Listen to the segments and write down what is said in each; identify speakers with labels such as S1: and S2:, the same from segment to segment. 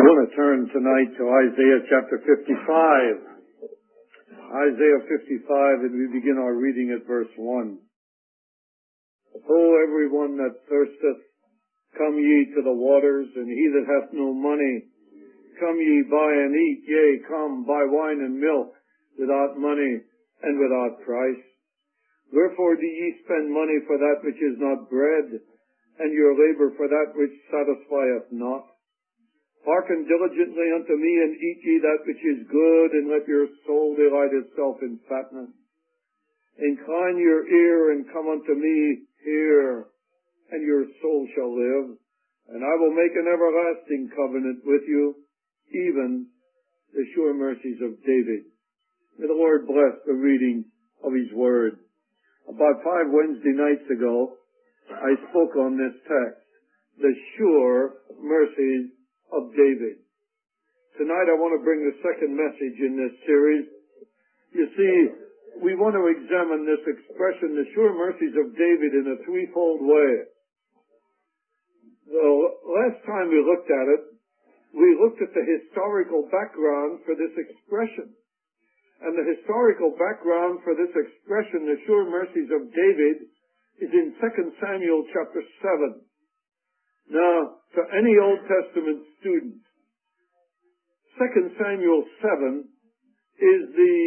S1: want to turn tonight to Isaiah chapter 55. Isaiah 55, and we begin our reading at verse 1. O everyone that thirsteth, come ye to the waters, and he that hath no money, come ye buy and eat, yea, come, buy wine and milk, without money and without price. Wherefore do ye spend money for that which is not bread, and your labor for that which satisfieth not? Hearken diligently unto me, and eat ye that which is good, and let your soul delight itself in fatness. Incline your ear, and come unto me, hear, and your soul shall live. And I will make an everlasting covenant with you, even the sure mercies of David. May the Lord bless the reading of His Word. About 5 Wednesday nights ago, I spoke on this text, the sure mercies of David. Tonight I want to bring the second message in this series. You see, we want to examine this expression, the sure mercies of David, in a threefold way. The last time we looked at it, we looked at the historical background for this expression. And the historical background for this expression, the sure mercies of David, is in 2 Samuel chapter 7. Now, to any Old Testament student, 2 Samuel 7 is the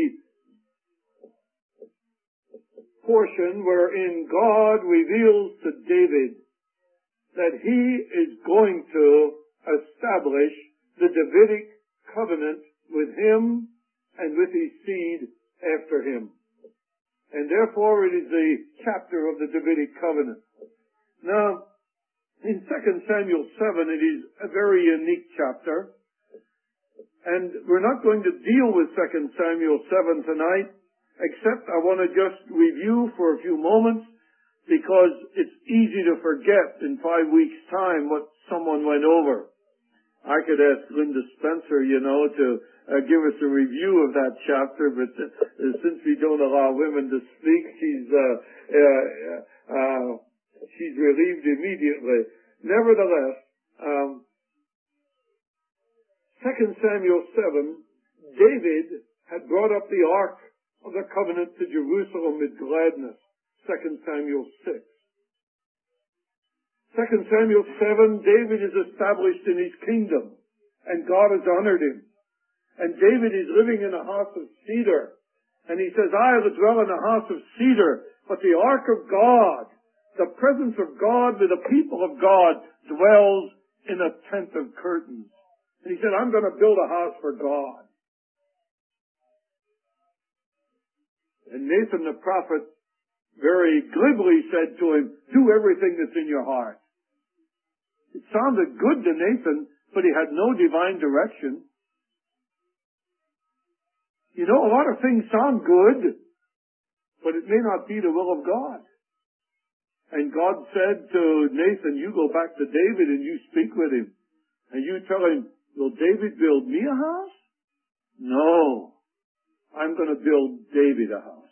S1: portion wherein God reveals to David that he is going to establish the Davidic covenant with him and with his seed after him. And therefore it is the chapter of the Davidic covenant. Now, in 2 Samuel 7, it is a very unique chapter. And we're not going to deal with 2 Samuel 7 tonight, except I want to just review for a few moments, because it's easy to forget in 5 weeks' time what someone went over. I could ask Linda Spencer, to give us a review of that chapter, but since we don't allow women to speak, she's relieved immediately. Nevertheless, 2 Samuel 7, David had brought up the Ark of the Covenant to Jerusalem with gladness. 2 Samuel 6. 2 Samuel 7, David is established in his kingdom, and God has honored him. And David is living in a house of cedar. And he says, I will dwell in a house of cedar, but the Ark of God, the presence of God with the people of God, dwells in a tent of curtains. And he said, I'm going to build a house for God. And Nathan the prophet very glibly said to him, do everything that's in your heart. It sounded good to Nathan, but he had no divine direction. A lot of things sound good, but it may not be the will of God. And God said to Nathan, you go back to David and you speak with him. And you tell him, will David build me a house? No. I'm going to build David a house.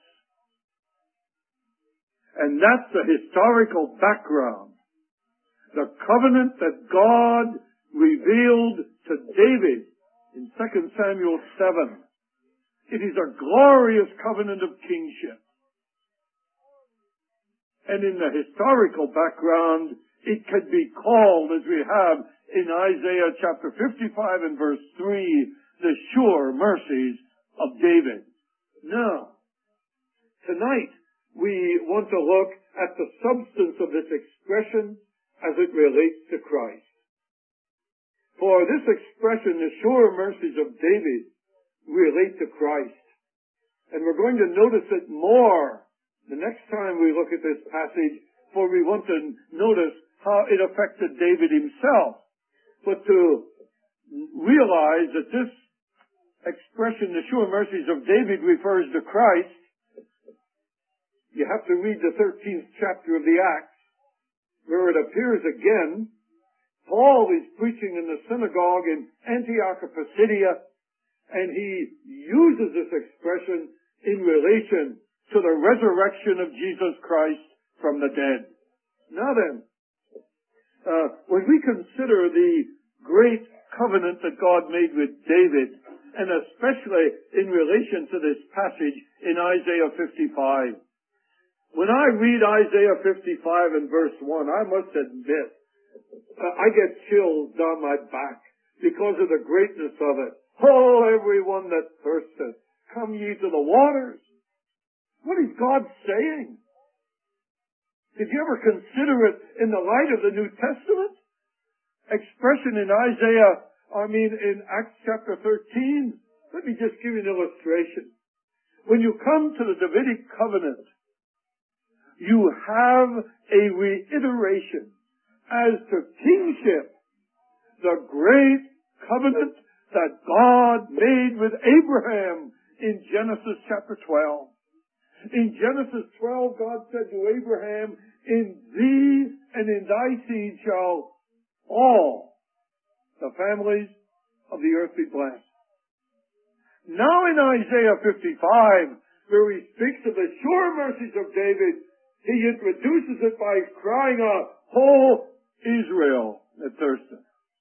S1: And that's the historical background. The covenant that God revealed to David in 2 Samuel 7. It is a glorious covenant of kingship. And in the historical background, it could be called, as we have in Isaiah chapter 55 and verse 3, the sure mercies of David. Now, tonight we want to look at the substance of this expression as it relates to Christ. For this expression, the sure mercies of David, relate to Christ. And we're going to notice it more the next time we look at this passage, for we want to notice how it affected David himself. But to realize that this expression, the sure mercies of David, refers to Christ, you have to read the 13th chapter of the Acts, where it appears again. Paul is preaching in the synagogue in Antioch of Pisidia, and he uses this expression in relation to the resurrection of Jesus Christ from the dead. Now then, when we consider the great covenant that God made with David, and especially in relation to this passage in Isaiah 55. When I read Isaiah 55 and verse 1, I must admit, I get chills down my back because of the greatness of it. Oh, everyone that thirsteth, come ye to the waters. What is God saying? Did you ever consider it in the light of the New Testament? Expression in in Acts chapter 13. Let me just give you an illustration. When you come to the Davidic covenant, you have a reiteration as to kingship, the great covenant that God made with Abraham in Genesis chapter 12. In Genesis 12, God said to Abraham, in thee and in thy seed shall all the families of the earth be blessed. Now in Isaiah 55, where he speaks of the sure mercies of David, he introduces it by crying out, "Ho, Israel that thirsteth."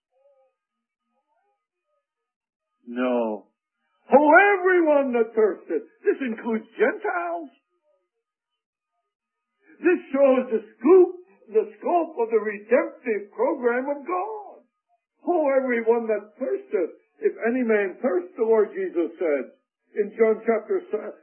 S1: No. Ho, everyone that thirsteth. This includes Gentiles. This shows the scope of the redemptive program of God. Ho, everyone that thirsteth. If any man thirst, the Lord Jesus said in John chapter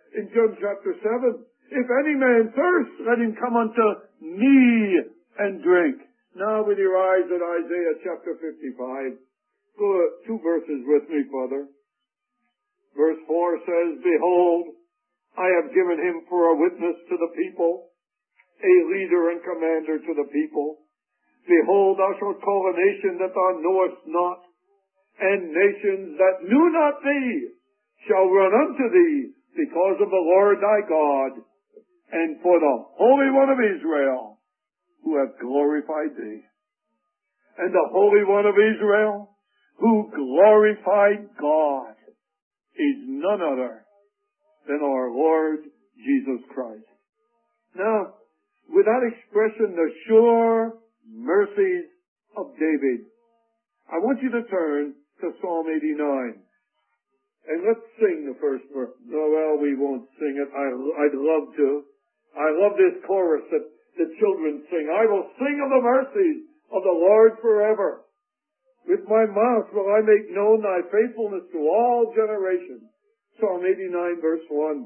S1: 7, if any man thirst, let him come unto me and drink. Now with your eyes at Isaiah chapter 55, go 2 verses with me, Father. Verse 4 says, behold, I have given him for a witness to the people, a leader and commander to the people. Behold, thou shalt call a nation that thou knowest not, and nations that knew not thee shall run unto thee because of the Lord thy God, and for the Holy One of Israel, who hath glorified thee. And the Holy One of Israel, who glorified God, is none other than our Lord Jesus Christ. Now, with that expression, the sure mercies of David, I want you to turn to Psalm 89. And let's sing the first verse. No, well, we won't sing it. I'd love to. I love this chorus that the children sing. I will sing of the mercies of the Lord forever. With my mouth will I make known thy faithfulness to all generations. Psalm 89 verse 1.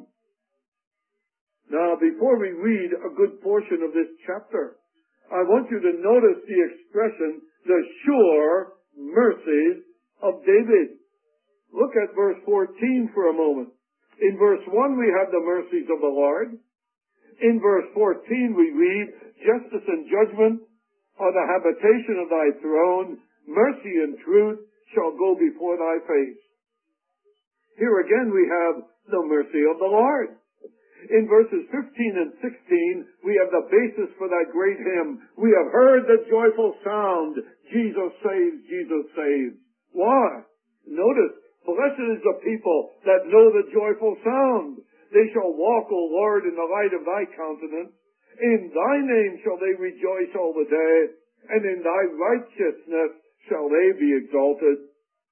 S1: Now, before we read a good portion of this chapter, I want you to notice the expression, the sure mercies of David. Look at verse 14 for a moment. In verse 1 we have the mercies of the Lord. In verse 14 we read, justice and judgment are the habitation of thy throne. Mercy and truth shall go before thy face. Here again we have the mercy of the Lord. In verses 15 and 16, we have the basis for that great hymn. We have heard the joyful sound. Jesus saves, Jesus saves. Why? Notice, blessed is the people that know the joyful sound. They shall walk, O Lord, in the light of thy countenance. In thy name shall they rejoice all the day, and in thy righteousness shall they be exalted.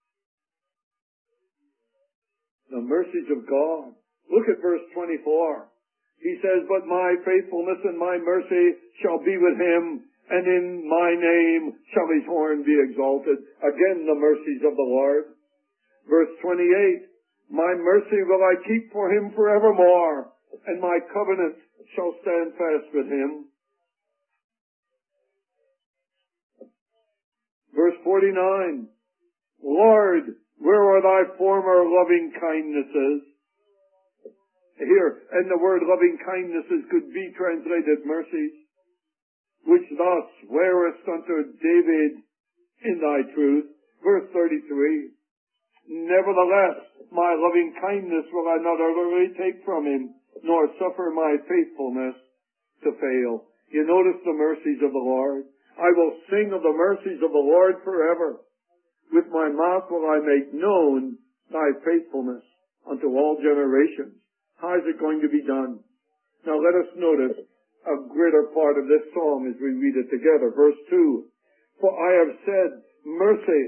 S1: The mercies of God. Look at verse 24. He says, but my faithfulness and my mercy shall be with him, and in my name shall his horn be exalted. Again, the mercies of the Lord. Verse 28, my mercy will I keep for him forevermore, and my covenant shall stand fast with him. Verse 49, Lord, where are thy former loving kindnesses? Here, and the word loving kindnesses could be translated mercies, which thou swearest unto David in thy truth. Verse 33, nevertheless, my loving kindness will I not utterly take from him, nor suffer my faithfulness to fail. You notice the mercies of the Lord. I will sing of the mercies of the Lord forever. With my mouth will I make known thy faithfulness unto all generations. How is it going to be done? Now let us notice a greater part of this psalm as we read it together. Verse 2, for I have said, mercy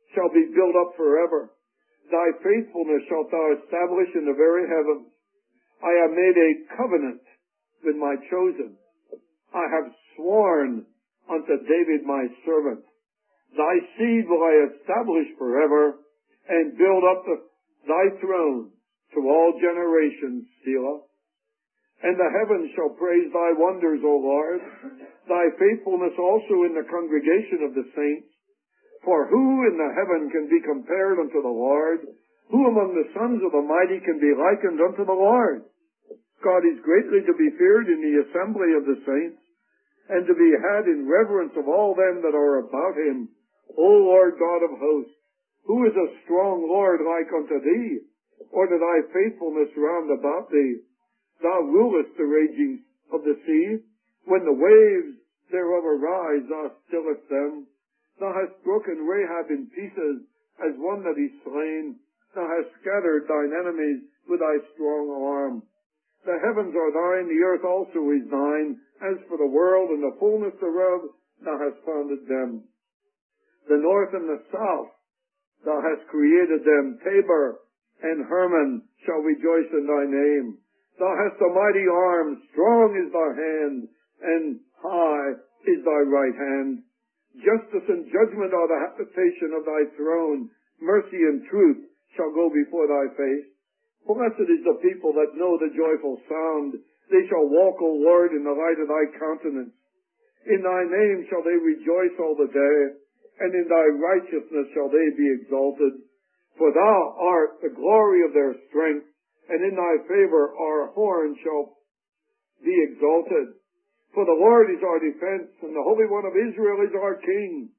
S1: shall be built up forever. Thy faithfulness shalt thou establish in the very heavens. I have made a covenant with my chosen. I have sworn unto David my servant. Thy seed will I establish forever, and build up thy throne to all generations, Selah. And the heavens shall praise thy wonders, O Lord, thy faithfulness also in the congregation of the saints. For who in the heaven can be compared unto the Lord? Who among the sons of the mighty can be likened unto the Lord? God is greatly to be feared in the assembly of the saints, and to be had in reverence of all them that are about him. O Lord God of hosts, who is a strong Lord like unto thee? Or to thy faithfulness round about thee? Thou rulest the raging of the sea. When the waves thereof arise, thou stillest them. Thou hast broken Rahab in pieces as one that is slain. Thou hast scattered thine enemies with thy strong arm. The heavens are thine, the earth also is thine. As for the world and the fullness thereof, thou hast founded them. The north and the south, thou hast created them. Tabor and Hermon shall rejoice in thy name. Thou hast a mighty arm, strong is thy hand, and high is thy right hand. Justice and judgment are the habitation of thy throne. Mercy and truth shall go before thy face. Blessed is the people that know the joyful sound. They shall walk, O Lord, in the light of thy countenance. In thy name shall they rejoice all the day, and in thy righteousness shall they be exalted. For thou art the glory of their strength, and in thy favor our horn shall be exalted. For the Lord is our defense, and the Holy One of Israel is our King.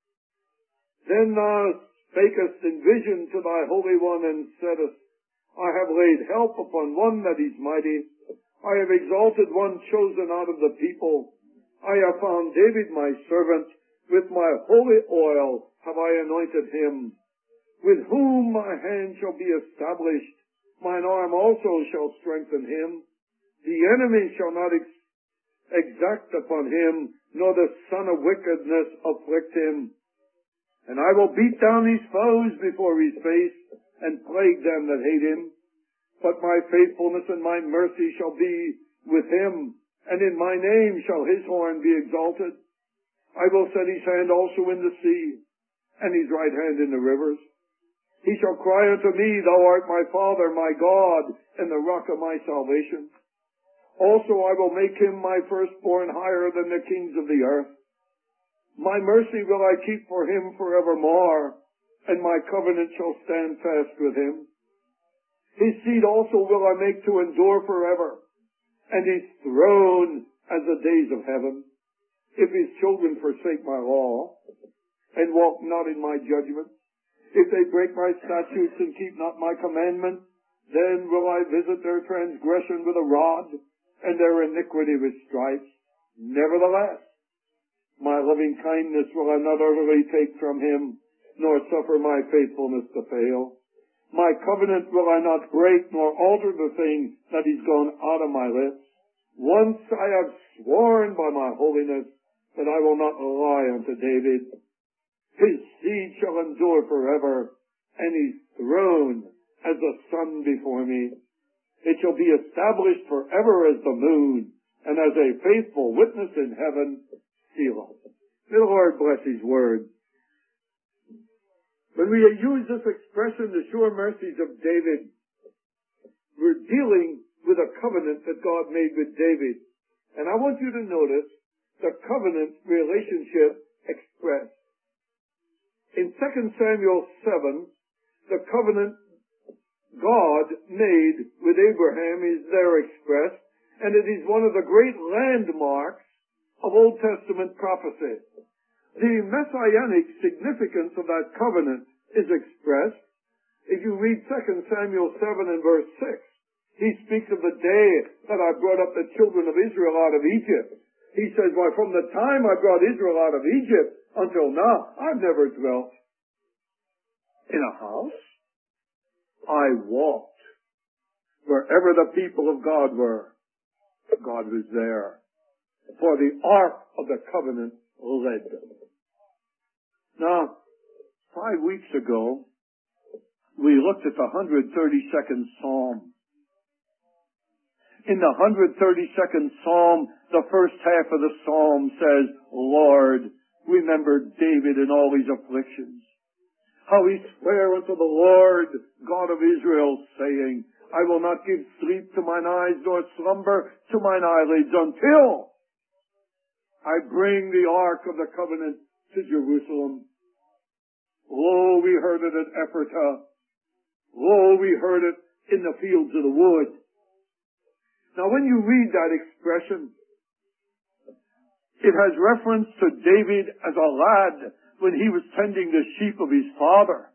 S1: Then thou spakest in vision to thy Holy One, and saidst, I have laid help upon one that is mighty. I have exalted one chosen out of the people. I have found David my servant. With my holy oil have I anointed him. With whom my hand shall be established. Mine arm also shall strengthen him. The enemy shall not exact upon him, nor the son of wickedness afflict him. And I will beat down his foes before his face, and plague them that hate him. But my faithfulness and my mercy shall be with him, and in my name shall his horn be exalted. I will set his hand also in the sea, and his right hand in the rivers. He shall cry unto me, Thou art my Father, my God, and the rock of my salvation. Also I will make him my firstborn higher than the kings of the earth. My mercy will I keep for him forevermore, and my covenant shall stand fast with him. His seed also will I make to endure forever, and his throne as the days of heaven. If his children forsake my law, and walk not in my judgments, if they break my statutes and keep not my commandments, then will I visit their transgression with a rod, and their iniquity with stripes. Nevertheless, my loving kindness will I not utterly take from him, nor suffer my faithfulness to fail. My covenant will I not break, nor alter the thing that is gone out of my lips. Once I have sworn by my holiness that I will not lie unto David. His seed shall endure forever, and his throne as the sun before me. It shall be established forever as the moon, and as a faithful witness in heaven. Selah. May the Lord bless his word. When we use this expression, the sure mercies of David, we're dealing with a covenant that God made with David. And I want you to notice the covenant relationship expressed. In 2 Samuel 7, the covenant God made with Abraham is there expressed, and it is one of the great landmarks of Old Testament prophecy. The messianic significance of that covenant is expressed. If you read 2 Samuel 7 and verse 6, he speaks of the day that I brought up the children of Israel out of Egypt. He says, why, from the time I brought Israel out of Egypt until now, I've never dwelt in a house. I walked wherever the people of God were. God was there. For the ark of the covenant led them. Now, 5 weeks ago, we looked at the 132nd Psalm. In the 132nd Psalm, the first half of the Psalm says, Lord, remember David in all his afflictions. How he sware unto the Lord, God of Israel, saying, I will not give sleep to mine eyes, nor slumber to mine eyelids, until I bring the ark of the covenant to Jerusalem. Lo, we heard it at Ephratah. Lo, we heard it in the fields of the wood. Now, when you read that expression, it has reference to David as a lad when he was tending the sheep of his father.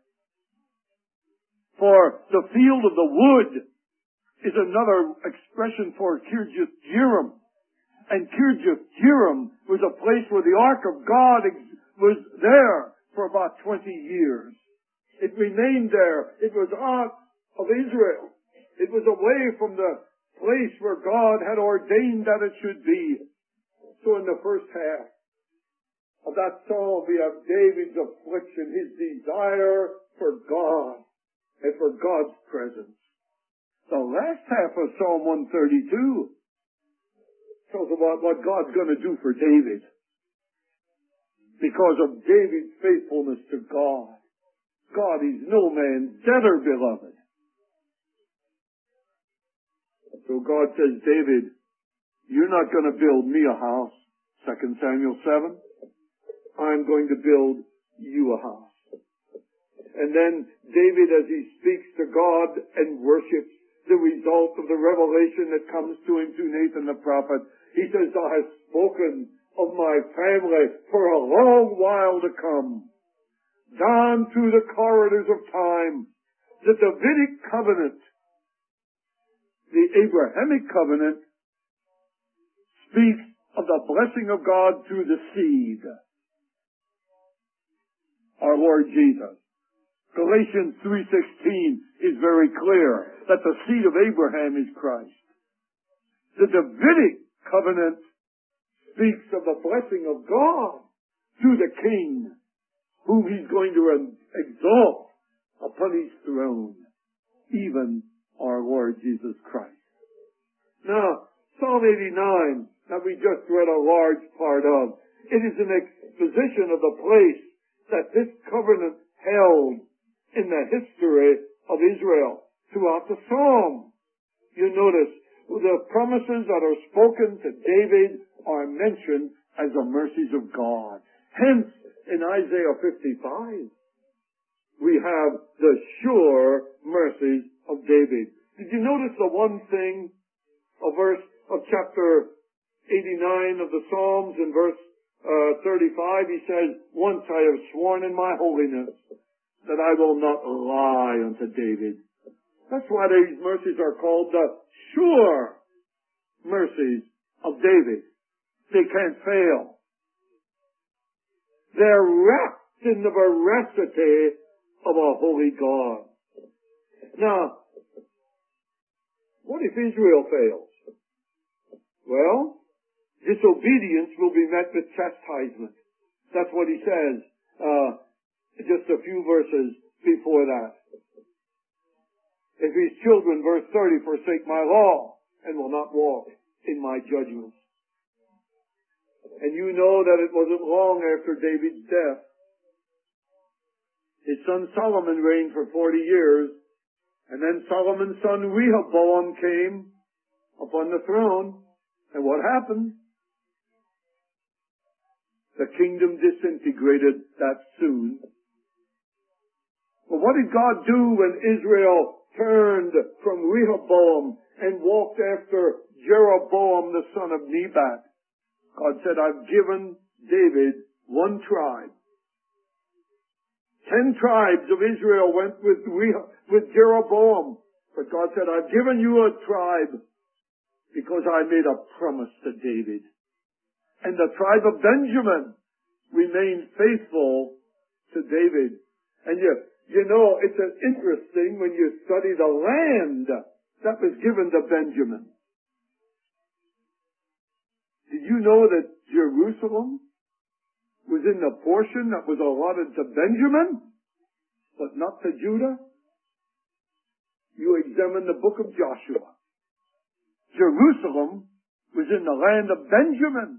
S1: For the field of the wood is another expression for Kirjath Jearim. And Kirjath Jearim was a place where the Ark of God was there for about 20 years. It remained there. It was out of Israel. It was away from the place where God had ordained that it should be. So in the first half of that psalm, we have David's affliction, his desire for God and for God's presence. The last half of Psalm 132 tells about what God's going to do for David because of David's faithfulness to God. God is no man's debtor, beloved. So God says, David, you're not going to build me a house. 2 Samuel 7. I'm going to build you a house. And then David, as he speaks to God and worships the result of the revelation that comes to him through Nathan the prophet, he says, Thou hast spoken of my family for a long while to come. Down through the corridors of time, the Davidic covenant, the Abrahamic covenant, speaks of the blessing of God through the seed, our Lord Jesus. Galatians 3:16 is very clear that the seed of Abraham is Christ. The Davidic covenant speaks of the blessing of God through the King, whom he's going to exalt upon his throne, even our Lord Jesus Christ. Now, Psalm 89, that we just read a large part of, it is an exposition of the place that this covenant held in the history of Israel throughout the Psalm. You notice the promises that are spoken to David are mentioned as the mercies of God. Hence, in Isaiah 55, we have the sure mercies of David. Did you notice the one thing, a verse of chapter 89 of the Psalms in verse 35, he says, Once I have sworn in my holiness that I will not lie unto David. That's why these mercies are called the sure mercies of David. They can't fail. They're wrapped in the veracity of a holy God. Now, what if Israel fails? Well, disobedience will be met with chastisement. That's what he says, just a few verses before that. If his children, verse 30, forsake my law and will not walk in my judgments. And you know that it wasn't long after David's death. His son Solomon reigned for 40 years, and then Solomon's son Rehoboam came upon the throne. And what happened? The kingdom disintegrated that soon. But what did God do when Israel turned from Rehoboam and walked after Jeroboam the son of Nebat? God said, I've given David one tribe. 10 tribes of Israel went with Jeroboam. But God said, I've given you a tribe because I made a promise to David. And the tribe of Benjamin remained faithful to David. And you know, it's interesting when you study the land that was given to Benjamin. Did you know that Jerusalem was in the portion that was allotted to Benjamin? but not to Judah. You examine the book of Joshua. Jerusalem was in the land of Benjamin.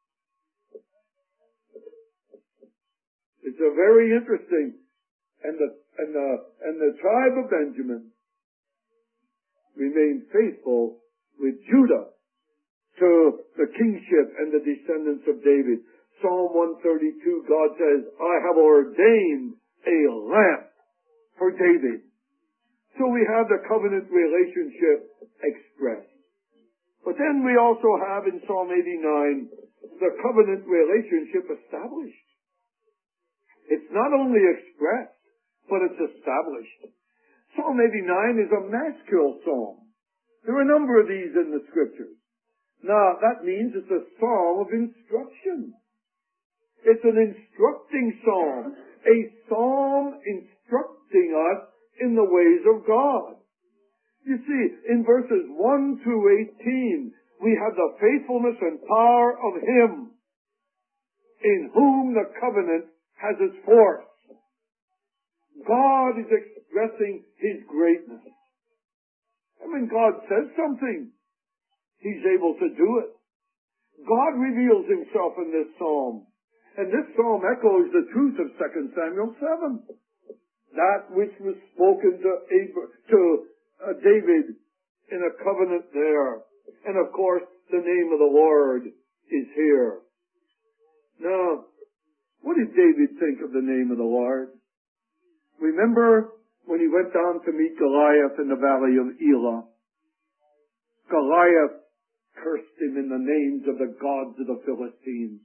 S1: It's a very interesting, and the tribe of Benjamin remained faithful with Judah to the kingship and the descendants of David. Psalm 132, God says, I have ordained a lamp for David. So we have the covenant relationship expressed. But then we also have in Psalm 89 the covenant relationship established. It's not only expressed, but it's established. Psalm 89 is a masculine psalm. There are a number of these in the scriptures. Now, that means it's a psalm of instruction. It's an instructing psalm. A psalm instructing us in the ways of God. You see, in verses 1 through 18, we have the faithfulness and power of Him in whom the covenant has its force. God is expressing His greatness. And when God says something, He's able to do it. God reveals Himself in this psalm. And this psalm echoes the truth of 2 Samuel 7. That which was spoken to David in a covenant there. And of course, the name of the Lord is here. Now, what did David think of the name of the Lord? Remember when he went down to meet Goliath in the valley of Elah? Goliath cursed him in the names of the gods of the Philistines.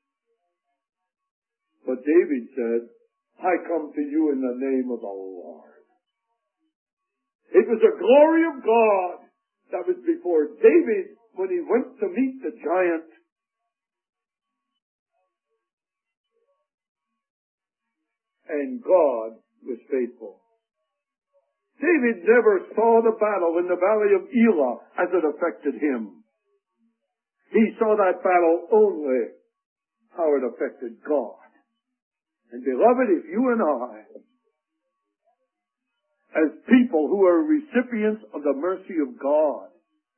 S1: But David said, I come to you in the name of the Lord. It was the glory of God that was before David when he went to meet the giant. And God was faithful. David never saw the battle in the valley of Elah as it affected him. He saw that battle only how it affected God. And beloved, if you and I, as people who are recipients of the mercy of God,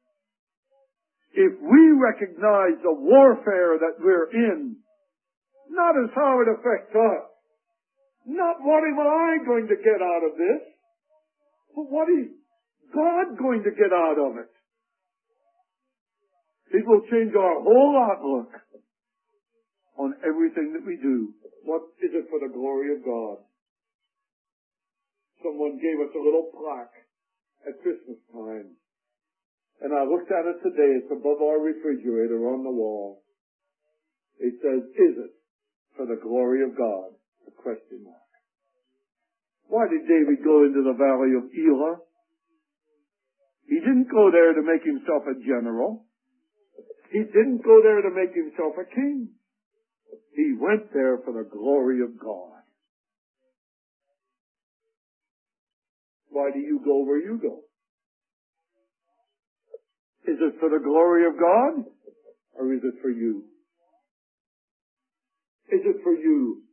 S1: if we recognize the warfare that we're in, not as how it affects us, not what am I going to get out of this, but what is God going to get out of it? It will change our whole outlook on everything that we do. What is it for the glory of God? Someone gave us a little plaque at Christmas time. And I looked at it today. It's above our refrigerator on the wall. It says, is it for the glory of God? A question mark. Why did David go into the valley of Elah? He didn't go there to make himself a general. He didn't go there to make himself a king. He went there for the glory of God. Why do you go where you go? Is it for the glory of God? Or is it for you? Is it for you?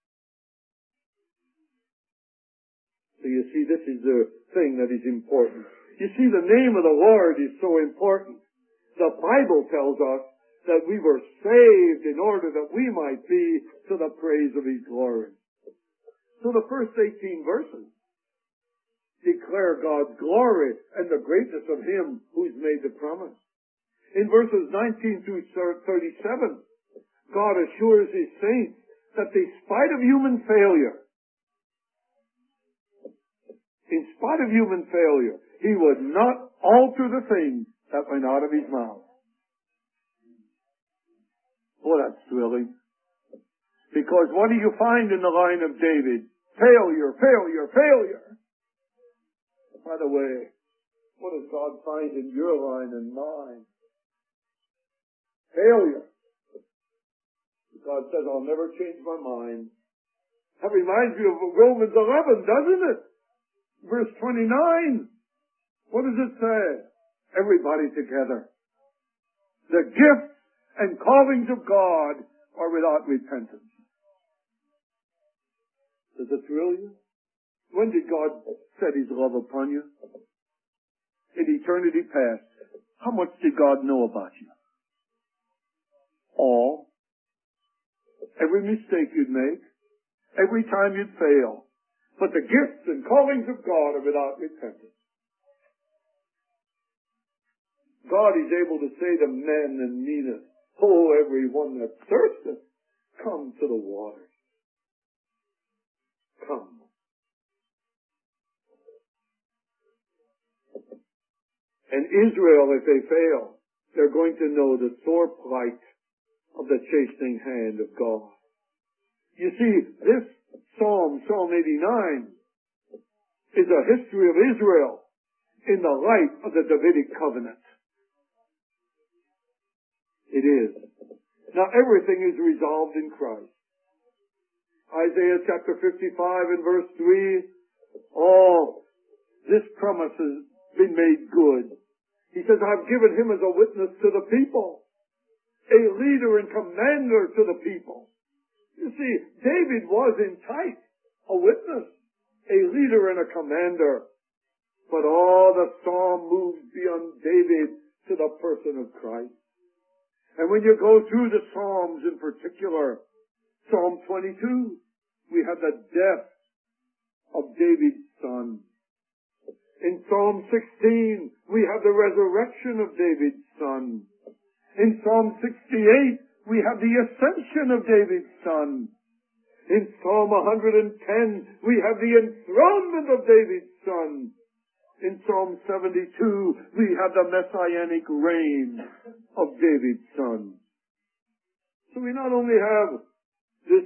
S1: So you see, this is the thing that is important. You see, the name of the Lord is so important. The Bible tells us that we were saved in order that we might be to the praise of His glory. So the first 18 verses declare God's glory and the greatness of Him who's made the promise. In verses 19 through 37, God assures His saints that despite of human failure, He would not alter the things that went out of His mouth. Oh, that's thrilling. Because what do you find in the line of David? Failure, failure, failure. By the way, what does God find in your line and mine? Failure. God says, I'll never change my mind. That reminds me of Romans 11, doesn't it? Verse 29. What does it say? Everybody together. The gifts and callings of God are without repentance. Does it thrill you? When did God set His love upon you? In eternity past. How much did God know about you? All. Every mistake you'd make. Every time you'd fail. But the gifts and callings of God are without repentance. God is able to say to men and meaneth, "Oh, every one that thirsteth, come to the water." Come. And Israel, if they fail, they're going to know the sore plight of the chastening hand of God. You see, this Psalm 89, is a history of Israel in the light of the Davidic covenant. It is. Now everything is resolved in Christ. Isaiah chapter 55 and verse 3, this promise has been made good. He says, "I've given him as a witness to the people, a leader and commander to the people." You see, David was in type a witness, a leader and a commander. But all the psalm moves beyond David to the person of Christ. And when you go through the Psalms in particular, Psalm 22, we have the death of David's son. In Psalm 16, we have the resurrection of David's son. In Psalm 68, we have the ascension of David's son. In Psalm 110, we have the enthronement of David's son. In Psalm 72, we have the messianic reign of David's son. So we not only have this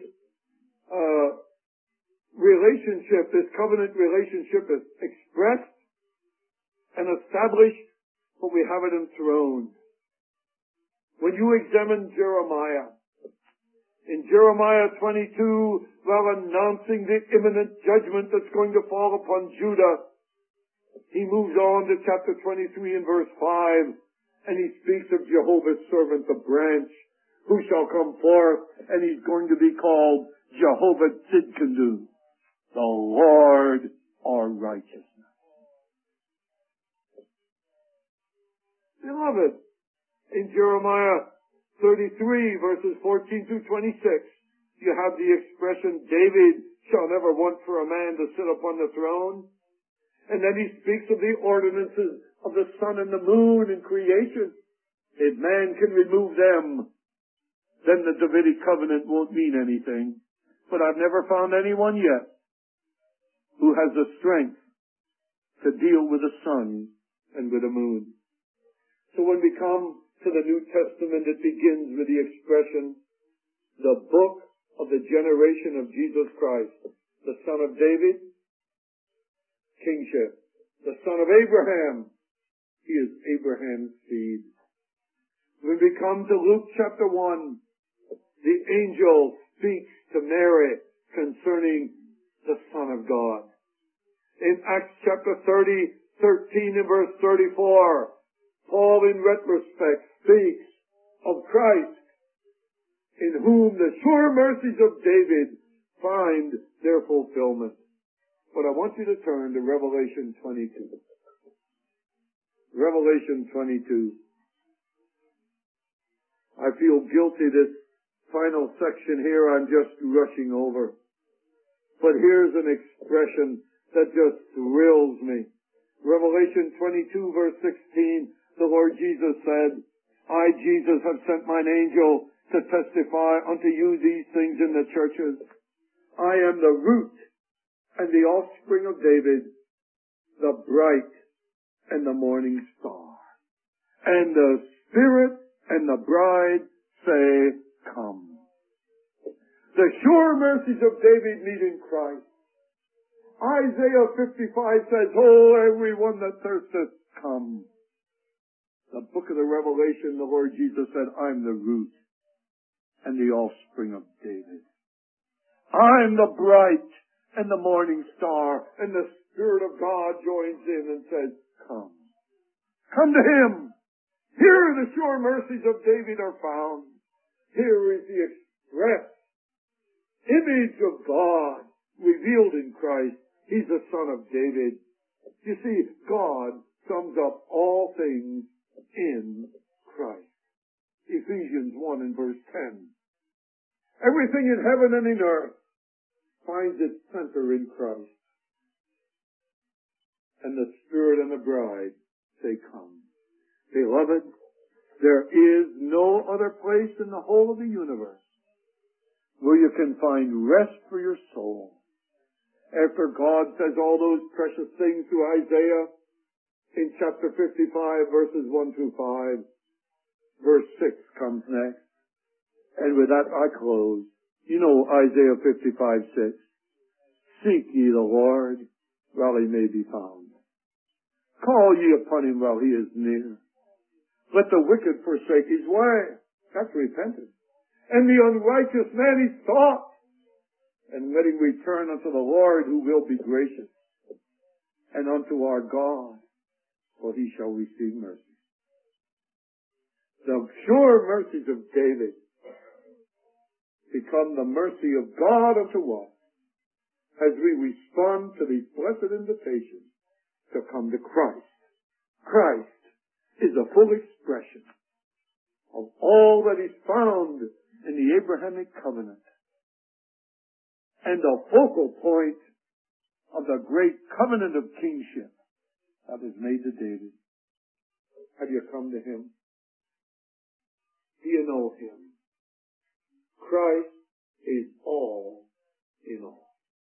S1: relationship, this covenant relationship is expressed and established, but we have it enthroned. When you examine Jeremiah, in Jeremiah 22, while announcing the imminent judgment that's going to fall upon Judah, he moves on to chapter 23 and verse 5, and he speaks of Jehovah's servant, the branch, who shall come forth, and he's going to be called Jehovah Tzidkenu, the Lord our righteousness. Beloved, in Jeremiah 33, verses 14 through 26, you have the expression, "David shall never want for a man to sit upon the throne." And then he speaks of the ordinances of the sun and the moon in creation. If man can remove them, then the Davidic covenant won't mean anything. But I've never found anyone yet who has the strength to deal with the sun and with the moon. So when we come to the New Testament, it begins with the expression, the book of the generation of Jesus Christ, the son of David, kingship. The son of Abraham, he is Abraham's seed. When we come to Luke chapter 1, the angel speaks to Mary concerning the Son of God. In Acts chapter 30, 13 and verse 34, Paul in retrospect speaks of Christ, in whom the sure mercies of David find their fulfillment. But I want you to turn to Revelation 22. Revelation 22. I feel guilty this final section here I'm just rushing over. But here's an expression that just thrills me. Revelation 22 verse 16, the Lord Jesus said, "I, Jesus, have sent mine angel to testify unto you these things in the churches. I am the root and the offspring of David, the bright and the morning star. And the Spirit and the bride say, Come." The sure mercies of David meet in Christ. Isaiah 55 says, "Oh, everyone that thirsteth, come." The book of the Revelation, the Lord Jesus said, "I'm the root and the offspring of David. I'm the bright and the morning star." And the Spirit of God joins in and says, "Come. Come to Him. Here the sure mercies of David are found. Here is the express image of God revealed in Christ. He's the son of David. You see, God sums up all things in Christ. Ephesians 1 and verse 10. Everything in heaven and in earth finds its center in Christ. And the Spirit and the bride say, come. Beloved, there is no other place in the whole of the universe where you can find rest for your soul. After God says all those precious things to Isaiah in chapter 55, verses 1 through 5, verse 6 comes next. And with that I close. You know Isaiah 55:6. Seek ye the Lord while he may be found. Call ye upon him while he is near. Let the wicked forsake his way. That's repentance. And the unrighteous man his thoughts. And let him return unto the Lord, who will be gracious. And unto our God, for he shall receive mercy. The sure mercies of David become the mercy of God unto us as we respond to the blessed invitation to come to Christ. Christ is a full expression of all that is found in the Abrahamic covenant and the focal point of the great covenant of kingship that was made to David. Have you come to him? Do you know him? Christ is all in all.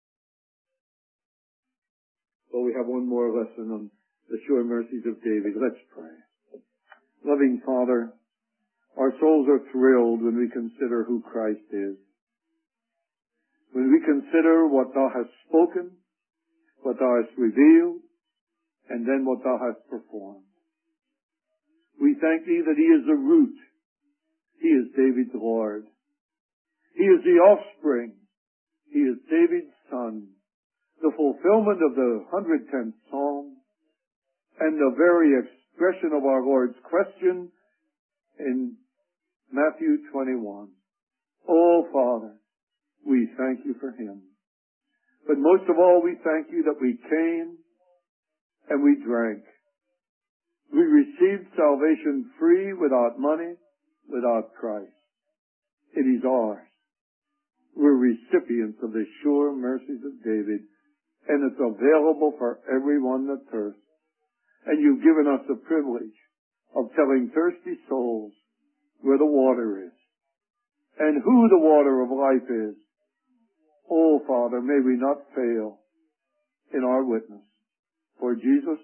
S1: So we have one more lesson on the sure mercies of David. Let's pray. Loving Father, our souls are thrilled when we consider who Christ is. When we consider what thou hast spoken, what thou hast revealed, and then what thou hast performed. We thank thee that he is the root. He is David's Lord. He is the offspring. He is David's son. The fulfillment of the 110th Psalm and the very expression of our Lord's question in Matthew 21. Oh, Father, we thank you for him. But most of all, we thank you that we came and we drank. We received salvation free, without money, without price. It is ours. We're recipients of the sure mercies of David, and it's available for everyone that thirsts. And you've given us the privilege of telling thirsty souls where the water is and who the water of life is. Oh, Father, may we not fail in our witness. For Jesus'